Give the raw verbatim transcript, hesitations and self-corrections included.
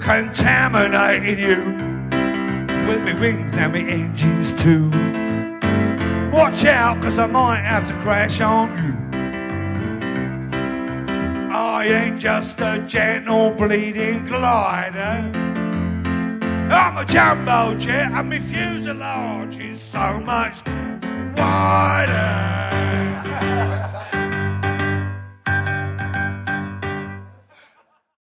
contaminating you with me wings and me engines too. Watch out, cause I might have to crash on you. I ain't just a gentle bleeding glider. I'm a jumbo jet and my fuselage is so much wider.